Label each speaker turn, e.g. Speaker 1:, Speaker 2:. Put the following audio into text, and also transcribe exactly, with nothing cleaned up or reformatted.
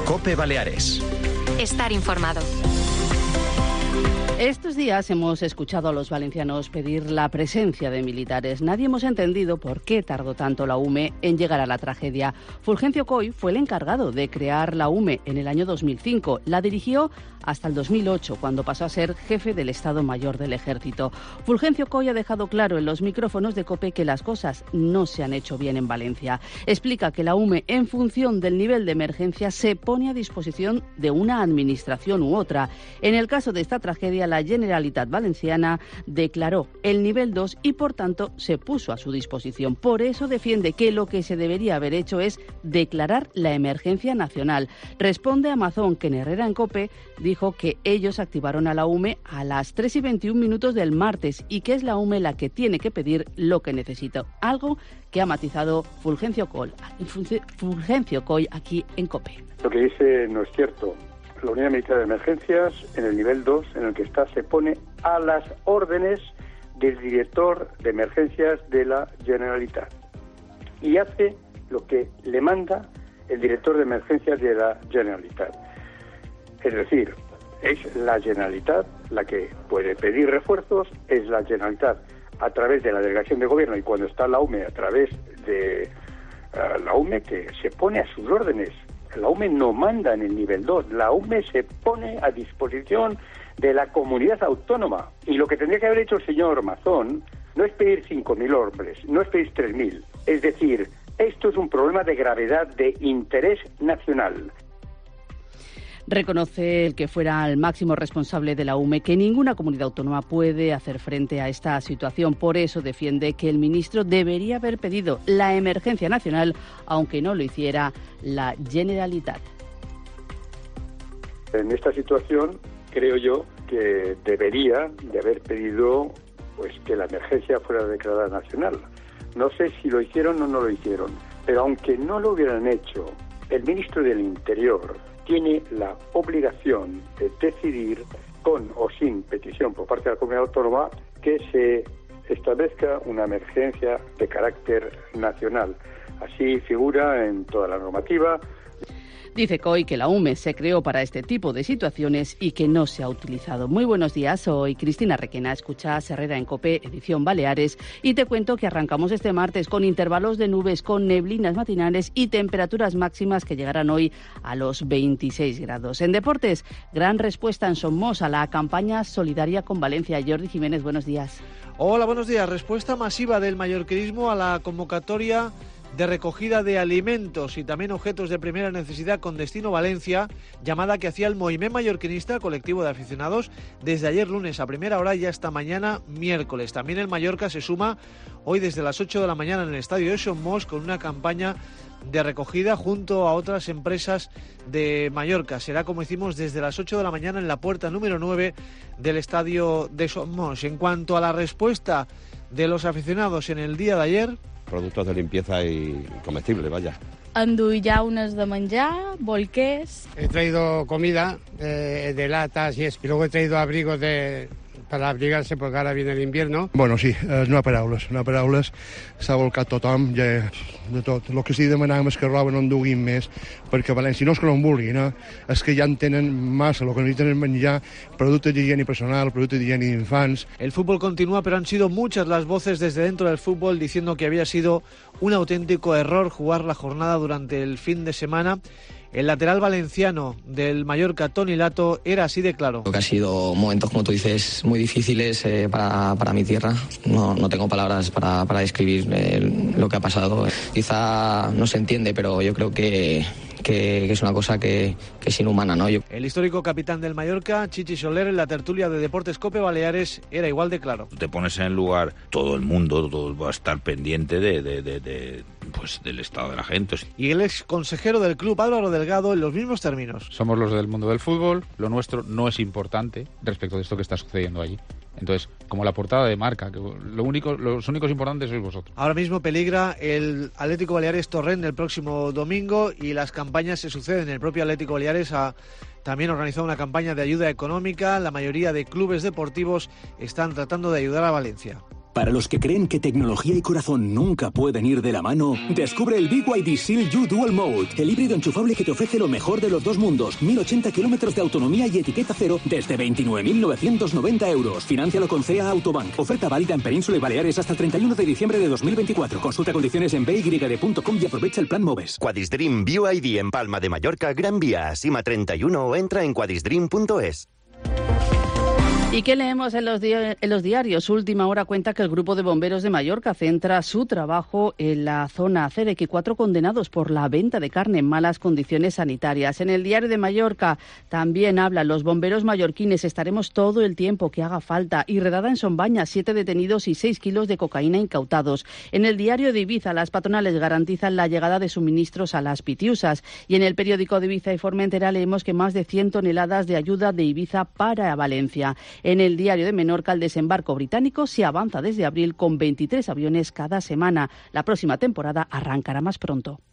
Speaker 1: COPE Baleares.
Speaker 2: Estar informado.
Speaker 3: Estos días hemos escuchado a los valencianos pedir la presencia de militares. Nadie hemos entendido por qué tardó tanto la U M E en llegar a la tragedia. Fulgencio Coy fue el encargado de crear la U M E en el año dos mil cinco. La dirigió hasta el dos mil ocho, cuando pasó a ser jefe del Estado Mayor del Ejército. Fulgencio Coy ha dejado claro en los micrófonos de COPE que las cosas no se han hecho bien en Valencia. Explica que la U M E, en función del nivel de emergencia, se pone a disposición de una administración u otra. En el caso de esta tragedia, la Generalitat Valenciana declaró el nivel dos y, por tanto, se puso a su disposición. Por eso defiende que lo que se debería haber hecho es declarar la emergencia nacional. Responde a Amazon, que en Herrera en COPE dijo que ellos activaron a la U M E a las tres y veintiún minutos del martes y que es la U M E la que tiene que pedir lo que necesita. Algo que ha matizado Fulgencio Coy, Fulgencio Coy aquí en COPE.
Speaker 4: Lo que dice no es cierto. La Unidad Militar de Emergencias, en el nivel dos, en el que está, se pone a las órdenes del director de emergencias de la Generalitat y hace lo que le manda el director de emergencias de la Generalitat. Es decir, es la Generalitat la que puede pedir refuerzos, es la Generalitat a través de la delegación de gobierno y cuando está la U M E a través de uh, la U M E que se pone a sus órdenes. La U M E no manda en el nivel dos, la U M E se pone a disposición de la comunidad autónoma. Y lo que tendría que haber hecho el señor Mazón no es pedir cinco mil hombres, no es pedir tres mil. Es decir, esto es un problema de gravedad, de interés nacional.
Speaker 3: Reconoce el que fuera el máximo responsable de la U M E que ninguna comunidad autónoma puede hacer frente a esta situación. Por eso defiende que el ministro debería haber pedido la emergencia nacional, aunque no lo hiciera la Generalitat.
Speaker 4: En esta situación creo yo que debería de haber pedido pues que la emergencia fuera declarada nacional. No sé si lo hicieron o no lo hicieron, pero aunque no lo hubieran hecho, el ministro del Interior tiene la obligación de decidir, con o sin petición por parte de la comunidad autónoma, que se establezca una emergencia de carácter nacional. Así figura en toda la normativa.
Speaker 3: Dice Coy que la U M E se creó para este tipo de situaciones y que no se ha utilizado. Muy buenos días, soy Cristina Requena, escuchas Herrera en COPE, edición Baleares, y te cuento que arrancamos este martes con intervalos de nubes, con neblinas matinales y temperaturas máximas que llegarán hoy a los veintiséis grados. En deportes, gran respuesta en Somos a la campaña solidaria con Valencia. Jordi Jiménez, buenos días.
Speaker 5: Hola, buenos días. Respuesta masiva del mallorquinismo a la convocatoria de recogida de alimentos y también objetos de primera necesidad con destino Valencia, llamada que hacía el Moviment Mallorquinista, colectivo de aficionados, desde ayer lunes a primera hora y hasta mañana miércoles. También el Mallorca se suma hoy desde las ocho de la mañana en el estadio de Somos con una campaña de recogida junto a otras empresas de Mallorca. Será, como hicimos, desde las ocho de la mañana en la puerta número nueve del estadio de Somos. En cuanto a la respuesta de los aficionados en el día de ayer,
Speaker 6: productos de limpieza y comestibles, vaya.
Speaker 7: Enduí jaunes de menjar, bolquers.
Speaker 8: He traído comida eh, de latas y, es, y luego he traído abrigos de, para abrigarse porque ahora viene el invierno.
Speaker 9: Bueno, sí, eh, no hi ha paraules, no hi ha paraules. S'ha volcat tothom, ja, de tot. El que sí demanàvem és que roba no en duguin més, perquè a València no és que no en vulguin, eh? És que ja en tenen massa, el que necessiten és menjar, productes d'higiene personal, productes d'higiene d'infants.
Speaker 5: El fútbol continúa, pero han sido muchas las voces desde dentro del fútbol diciendo que había sido un auténtico error jugar la jornada durante el fin de semana. El lateral valenciano del Mallorca, Toni Lato, era así de claro.
Speaker 10: Creo que ha sido momentos, como tú dices, muy difíciles eh, para, para mi tierra. No, no tengo palabras para, para describir eh, lo que ha pasado. Quizá no se entiende, pero yo creo que, que, que es una cosa que, que es inhumana, ¿no? Yo...
Speaker 5: El histórico capitán del Mallorca, Chichi Soler, en la tertulia de Deportes COPE Baleares, era igual de claro.
Speaker 11: Te pones en el lugar, todo el mundo todo va a estar pendiente de, de, de, de, pues, del estado de la gente.
Speaker 5: Y el ex consejero del club, Álvaro Delgado, en los mismos términos.
Speaker 12: Somos los del mundo del fútbol, lo nuestro no es importante respecto de esto que está sucediendo allí. Entonces, como la portada de marca, que lo único, los únicos importantes sois vosotros.
Speaker 5: Ahora mismo peligra el Atlético Baleares Torrent el próximo domingo y las campañas se suceden. El propio Atlético Baleares ha también organizado una campaña de ayuda económica. La mayoría de clubes deportivos están tratando de ayudar a Valencia.
Speaker 1: Para los que creen que tecnología y corazón nunca pueden ir de la mano, descubre el B Y D Seal U Dual Mode, el híbrido enchufable que te ofrece lo mejor de los dos mundos, mil ochenta kilómetros de autonomía y etiqueta cero desde veintinueve mil novecientos noventa euros. Financialo con C E A Autobank. Oferta válida en Península y Baleares hasta el treinta y uno de diciembre de dos mil veinticuatro. Consulta condiciones en b y d punto com y aprovecha el plan MOVES.
Speaker 2: Quadisdream B Y D en Palma de Mallorca, Gran Vía, Sima treinta y uno o entra en quadisdream punto es.
Speaker 3: ¿Y qué leemos en los, di- en los diarios? Última Hora cuenta que el Grupo de Bomberos de Mallorca centra su trabajo en la zona C, de que cuatro condenados por la venta de carne en malas condiciones sanitarias. En el Diario de Mallorca también hablan los bomberos mallorquines. Estaremos todo el tiempo que haga falta. Y redada en Sombaña, siete detenidos y seis kilos de cocaína incautados. En el Diario de Ibiza, las patronales garantizan la llegada de suministros a las Pitiusas. Y en el periódico de Ibiza y Formentera leemos que más de cien toneladas de ayuda de Ibiza para Valencia. En el Diario de Menorca, el desembarco británico se avanza desde abril con veintitrés aviones cada semana. La próxima temporada arrancará más pronto.